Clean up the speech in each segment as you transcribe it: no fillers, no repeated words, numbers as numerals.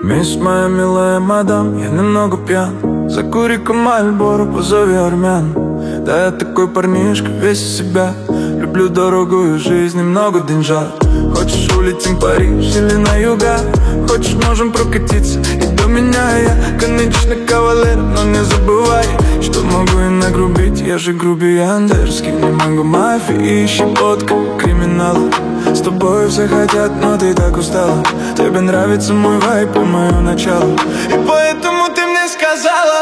Мисс моя милая мадам, я немного пьян. Закури-ка Мальборо, позови армян. Да я такой парнишка, весь из себя. Люблю дорогую жизнь, немного деньжат. Хочешь, улетим в Париж или на юга? Хочешь, можем прокатиться и до меня. Я, конечно, кавалер, но не забывай, что могу и нагрубить. Я же грубиян дерзкий, немного мафии и щепотка криминала. С тобой все хотят, но ты так устала. Тебе нравится мой вайб и мое начало, и поэтому ты мне сказала: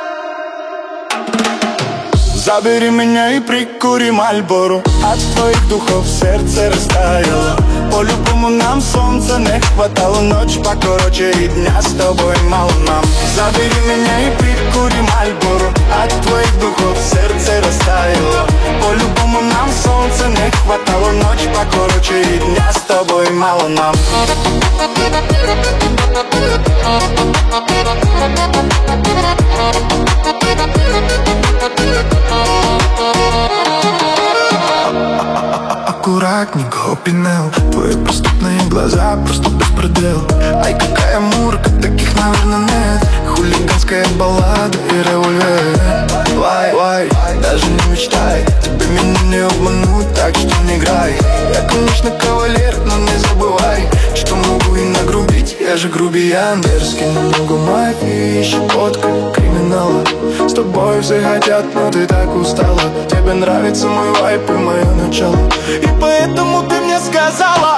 забери меня и прикури Мальборо. От твоих духов сердце растаяло. По-любому нам солнца не хватало. Ночь покороче и дня с тобой мало нам. Забери меня и прикури Мальборо. От твоих духов сердце растаяло. По-любому нам солнца не хватало. Ночь покороче и дня с тобой мало нам. Аккуратненько, опинел. Твои преступные глаза просто беспредел. Ай, какая мурка, таких, наверное, нет. Хулиганская баллада и револьвер. Вай, даже не мечтай, тебе меня не обмануть, так что не играй. Я, конечно, кавалер, но не забывай, что могу и нагрубить. Я же грубиян дерзкий, немного мафии и щепотка криминала. С тобой все хотят, но ты так устала. Тебе нравится мой вайб и мое начало, и поэтому ты мне сказала: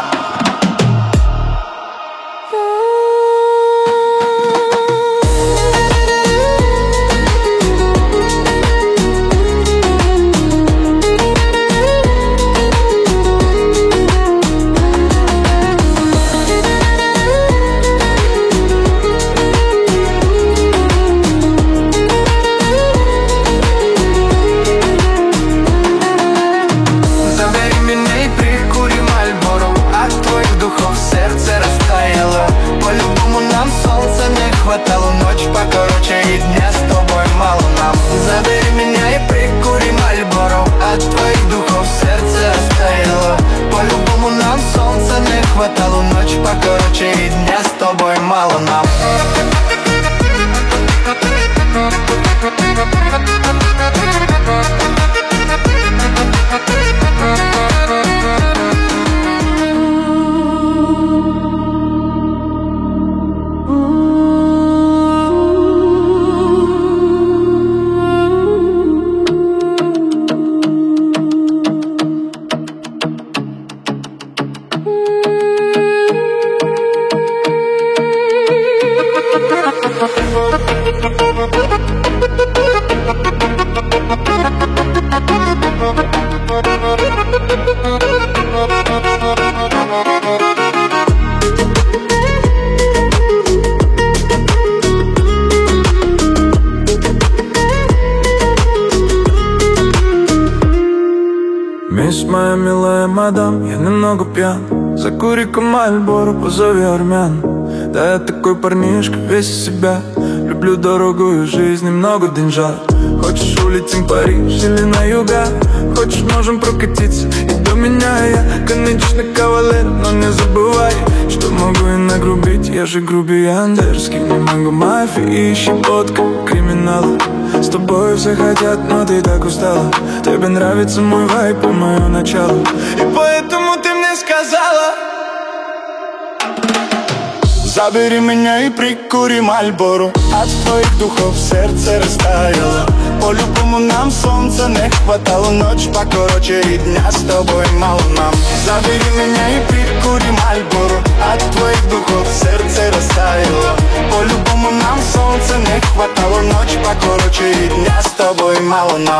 ночь покороче и дня с тобой мало нам. Забери меня и прикури Мальборо. От твоих духов сердце растаяло. По-любому нам солнца не хватало. Ночь покороче и дня с тобой мало нам. Мисс моя милая мадам, я немного пьян. Закури-ка Мальборо, позови армян. Да я такой парнишка, весь из себя. Люблю дорогую жизнь, немного деньжат. Хочешь, улетим в Париж или на юга? Хочешь, можем прокатиться и до меня. Я, конечно, кавалер, но не забывай, что могу и нагрубить. Я же грубиян дерзкий, немного мафии и щепотка криминала. С тобой все хотят, но ты так устала. Тебе нравится мой вайб и мое начало, и поэтому ты мне сказала: забери меня и прикури Мальборо. От твоих духов сердце растаяло. По-любому нам солнца не хватало. Ночь покороче и дня с тобой мало нам. Забери меня и прикури Мальборо. От твоих духов сердце растаяло. По-любому нам солнца не хватало. Ночь покороче и дня с тобой мало нам.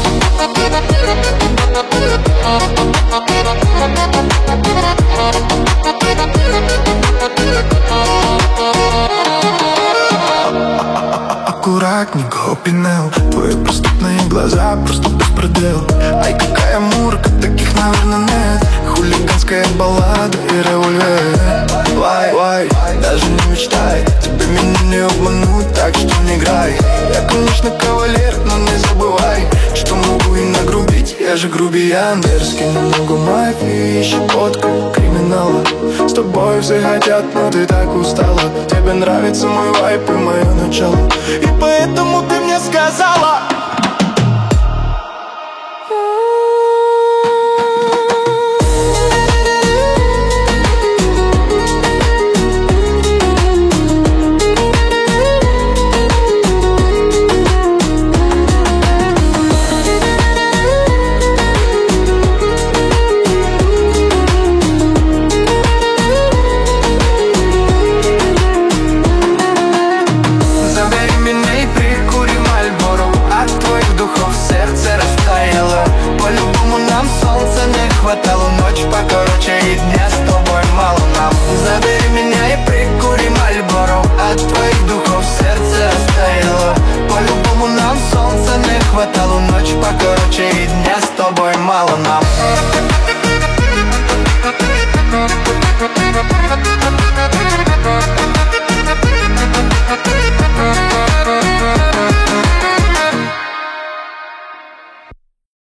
Аккуратненько, опинел. Твои преступные глаза просто беспредел. Ай, какая мурка, таких, наверное, нет. Хулиганская баллада и револьвер. Вай, даже не мечтай, тебе меня не обмануть, так что не играй. Я, конечно, кавалер, но не забывай, что могу и нагрубить. Я же грубиян, дерзкий, немного мафии и щепотка криминала. С тобой все хотят, но ты так устала. Тебе нравится мой вайб и мое начало, и поэтому ты мне сказала: